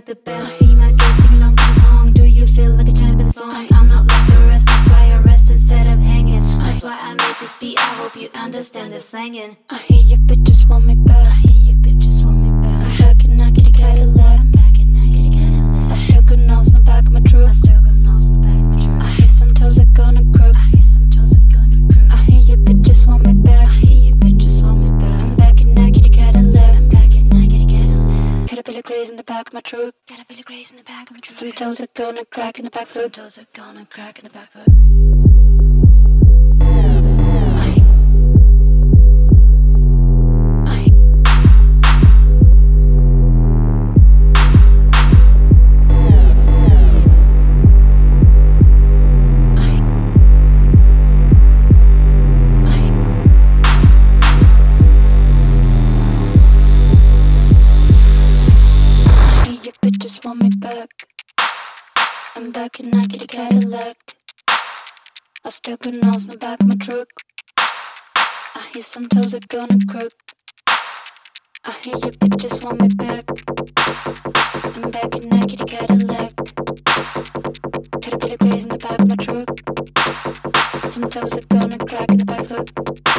like the best. Be my guest, sing along to the song. Do you feel like a champion song? I'm not like the rest, that's why I rest instead of hanging. That's why I made this beat, I hope you understand the slanging. I hear you bitches want me back. I hear you bitches want me back. I'm back and I get a Cadillac. I'm back and I get a Cadillac. I still got knobs in the back of my truck. I still got knobs in the back of my truck. I hear some toes are gonna crook. I hear some toes are gonna crook. I hear you bitches want me back. I hear you bitches want me back. I'm back and I get a Cadillac. I'm back and I get a Cadillac. Caterpillar grays in the back of my truck. Caterpillar grays in the back of my truck. Some toes are gonna crack in the back Some hook. toes are gonna crack in the back hook. Bitches want me back. I'm back and I get a Cadillac. I still got knobs in the back of my truck. I hear some toes are gonna crook. I hear you bitches want me back. I'm back and I get a Cadillac. Caterpillar grays in the back of my truck. Some toes are gonna crack in the back hook.